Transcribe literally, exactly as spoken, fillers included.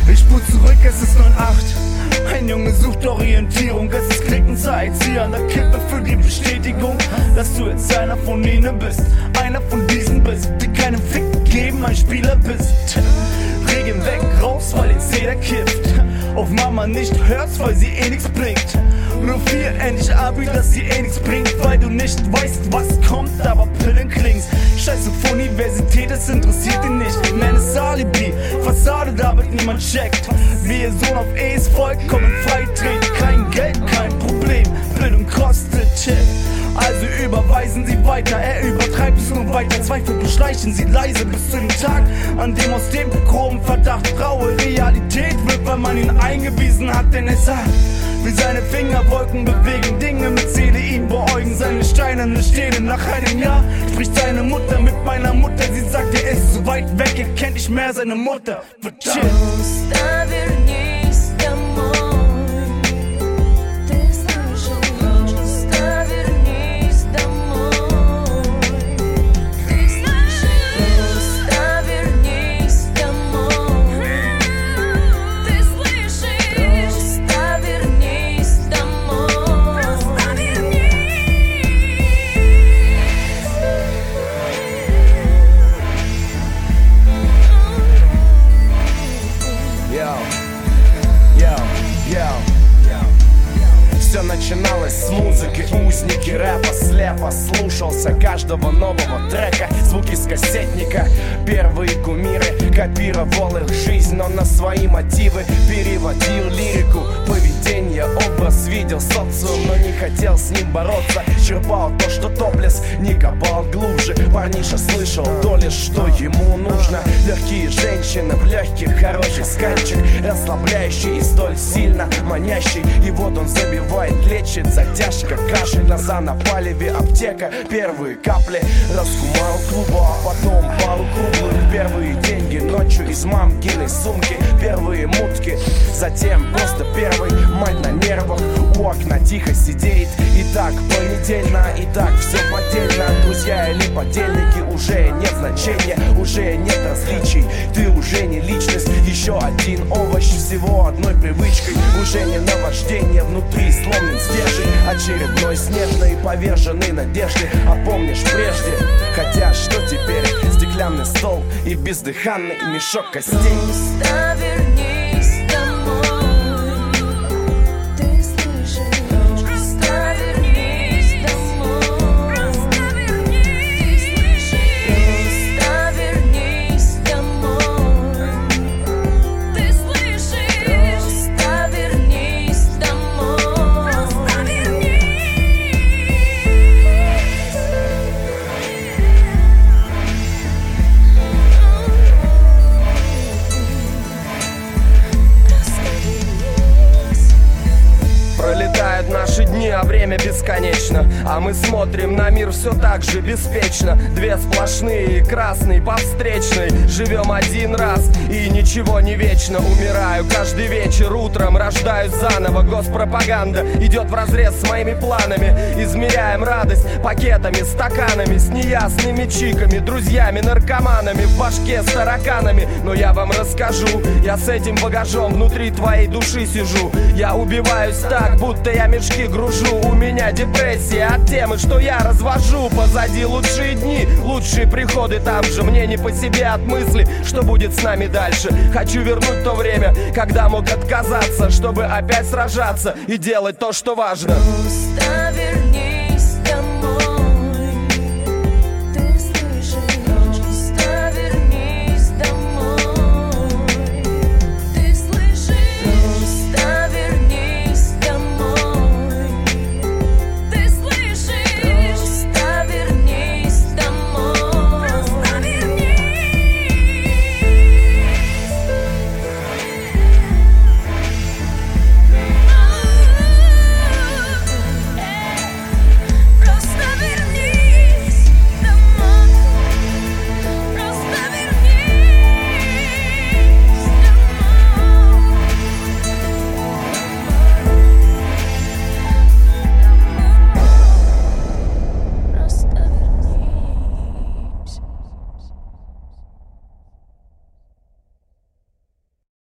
Ich spur zurück, es ist neun acht. Ein Junge sucht Orientierung, es ist Klickenzeit. Zieh an der Kippe für die Bestätigung, dass du jetzt einer von ihnen bist. Einer von diesen bist, die keinen Fick geben, ein Spieler bist. Regen weg, raus, weil jetzt jeder kifft. Auf Mama nicht hörst, weil sie eh nix bringt. Nur vier endlich Abi, dass sie eh nix bringt. Weil du nicht weißt, was kommt, aber Pillen klingst. Scheiß auf Universität, es interessiert ihn nicht. Man ist Alibi, Fassade, damit niemand checkt. Wie ihr Sohn auf E's vollkommen freiträgt. Kein Geld, kein Problem, Bildung kostet Shit. Also überweisen sie weiter, er übertreibt es nur weiter. Zweifel beschleichen sie leise bis zu dem Tag, an dem aus dem groben Verdacht raue Realität wird, weil man ihn eingewiesen hat. Denn er sagt, wie seine Fingerwolken bewegen, Dinge mit Seele ihn beäugen. Seine steinerne Stele nach einem Jahr spricht seine Mutter mit meiner Mutter. Sie sagt, er ist so weit weg, er kennt nicht mehr seine Mutter. Verdammt. Все начиналось с музыки, узники рэпа. Слепо слушался каждого нового трека. Звуки с кассетника, первые кумиры. Копировал их жизнь, но на свои мотивы переводил лирику, поведение, образ. Видел социум, но не хотел с ним бороться. Черпал то, что топлес, не копал глубже. Парниша слышал то лишь, что ему нужно. Легкие женщины в легких, хороший сканчик, расслабляющий и столь сильно манящий. И вот он забивает, лечит затяжка, кашель. Глаза на палеве, аптека, первые капли. Раскумал клуба, а потом пару круглых. Первые деньги ночью из мамкиной сумки. Первые мутки, затем просто первый. Мать на нервах, у окна тихо сидит. И так понедельно, и так все поддельно. Друзья или подельники, уже нет значения, уже нет различий. Ты уже не личность, еще один овощ, всего одной привычкой. Уже не наваждение, внутри сломлен стержень. Очередной снежной поверженной надежды. А помнишь прежде, хотя что теперь? Стеклянный стол и бездыханный мешок костей. Просто вернись домой. Ты слышишь? Просто вернись домой. Просто вернись. Ты слышишь? Просто вернись домой. Ты слышишь? Просто вернись домой. Просто вернись. Пролетают наши дни, а время бесконечно. А мы смотрим на мир все так же беспечно. Две сплошные, красный по встречной. Живем один раз и ничего не вечно. Умираю каждый вечер, утром рождаюсь заново. Госпропаганда идет вразрез с моими планами. Измеряем радость пакетами, стаканами, с неясными чиками, друзьями, наркоманами, в башке с тараканами. Но я вам расскажу, я с этим багажом внутри твоей души сижу. Я убиваюсь так, будто я мешки гружу. У меня депрессия от темы, что я развожу. Позади лучшие дни, лучшие приходы там же. Мне не по себе от мысли, что будет с нами дальше. Хочу вернуть то время, когда мог отказаться, чтобы опять сражаться и делать то, что важно. Просто